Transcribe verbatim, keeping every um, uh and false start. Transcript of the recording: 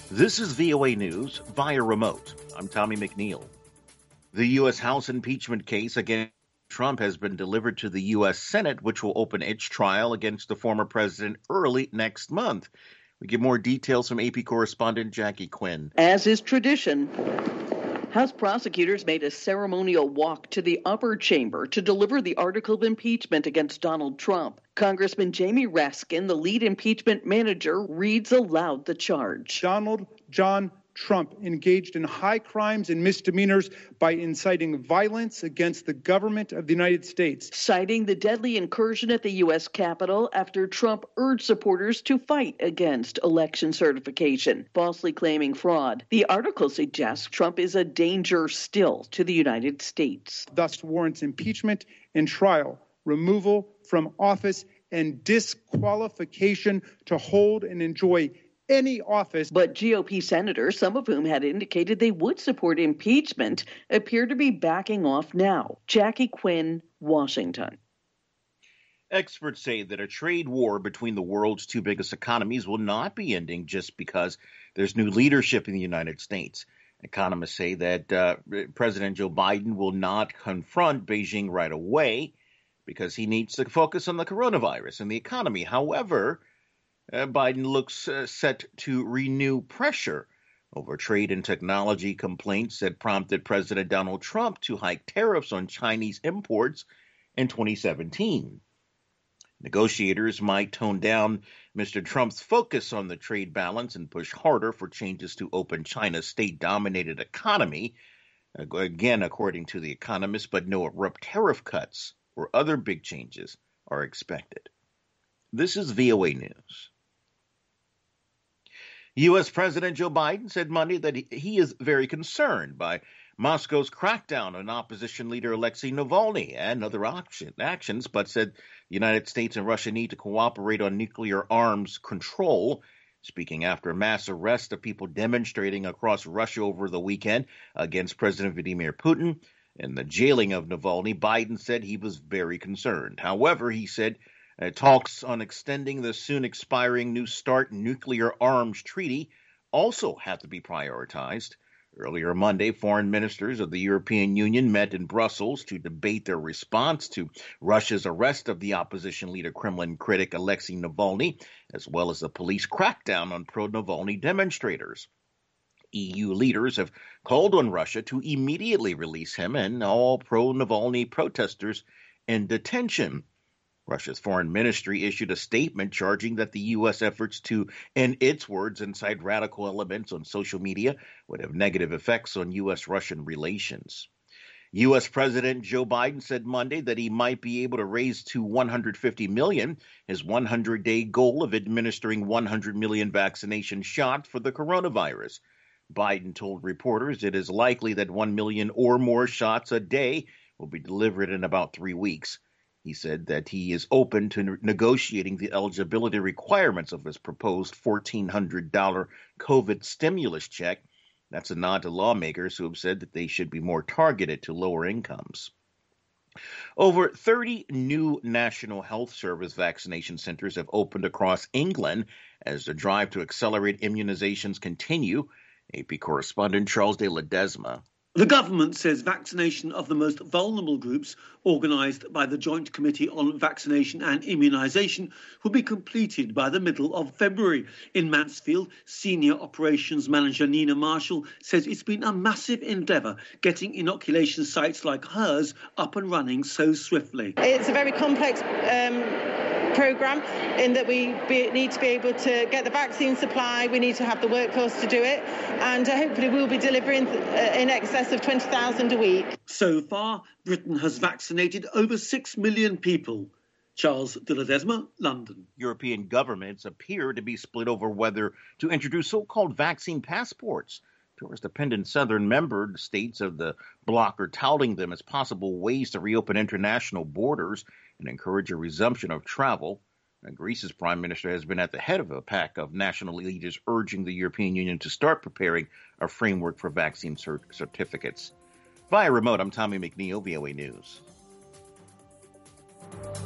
This is V O A News via remote. I'm Tommy McNeil. The U S House impeachment case against Trump has been delivered to the U S Senate, which will open its trial against the former president early next month. We get more details from A P correspondent Jackie Quinn. As is tradition, House prosecutors made a ceremonial walk to the upper chamber to deliver the article of impeachment against Donald Trump. Congressman Jamie Raskin, the lead impeachment manager, reads aloud the charge. Donald John Trump engaged in high crimes and misdemeanors by inciting violence against the government of the United States. Citing the deadly incursion at the U S Capitol after Trump urged supporters to fight against election certification, falsely claiming fraud. The article suggests Trump is a danger still to the United States. Thus warrants impeachment and trial, removal from office, and disqualification to hold and enjoy any office. But G O P senators, some of whom had indicated they would support impeachment, appear to be backing off now. Jackie Quinn, Washington. Experts say that a trade war between the world's two biggest economies will not be ending just because there's new leadership in the United States. Economists say that uh, President Joe Biden will not confront Beijing right away because he needs to focus on the coronavirus and the economy. However, Uh, Biden looks uh, set to renew pressure over trade and technology complaints that prompted President Donald Trump to hike tariffs on Chinese imports in twenty seventeen. Negotiators might tone down Mister Trump's focus on the trade balance and push harder for changes to open China's state-dominated economy, again, according to The Economist, but no abrupt tariff cuts or other big changes are expected. This is V O A News. U S. President Joe Biden said Monday that he is very concerned by Moscow's crackdown on opposition leader Alexei Navalny and other actions, but said the United States and Russia need to cooperate on nuclear arms control. Speaking after a mass arrest of people demonstrating across Russia over the weekend against President Vladimir Putin and the jailing of Navalny, Biden said he was very concerned. However, he said Uh, talks on extending the soon expiring New START nuclear arms treaty also have to be prioritized. Earlier Monday, foreign ministers of the European Union met in Brussels to debate their response to Russia's arrest of the opposition leader Kremlin critic Alexei Navalny, as well as the police crackdown on pro-Navalny demonstrators. E U leaders have called on Russia to immediately release him and all pro-Navalny protesters in detention. Russia's foreign ministry issued a statement charging that the U S efforts to, in its words, incite radical elements on social media would have negative effects on U S Russian relations. U S. President Joe Biden said Monday that he might be able to raise to one hundred fifty million dollars his one hundred day goal of administering one hundred million vaccination shots for the coronavirus. Biden told reporters it is likely that one million or more shots a day will be delivered in about three weeks. He said that he is open to negotiating the eligibility requirements of his proposed fourteen hundred dollars COVID stimulus check. That's a nod to lawmakers who have said that they should be more targeted to lower incomes. Over thirty new National Health Service vaccination centers have opened across England as the drive to accelerate immunizations continue. A P correspondent Charles de Ledesma. The government says vaccination of the most vulnerable groups, organised by the Joint Committee on Vaccination and Immunisation, will be completed by the middle of February. In Mansfield, Senior Operations Manager Nina Marshall says it's been a massive endeavour getting inoculation sites like hers up and running so swiftly. It's a very complex um programme in that we be, need to be able to get the vaccine supply, we need to have the workforce to do it, and uh, hopefully we'll be delivering uh, in excess of twenty thousand a week. So far, Britain has vaccinated over six million people. Charles de Ledesma, London. European governments appear to be split over whether to introduce so-called vaccine passports. Tourist-dependent southern member states of the bloc are touting them as possible ways to reopen international borders and encourage a resumption of travel. And Greece's prime minister has been at the head of a pack of national leaders urging the European Union to start preparing a framework for vaccine cert- certificates. Via remote, I'm Tommy McNeil, V O A News.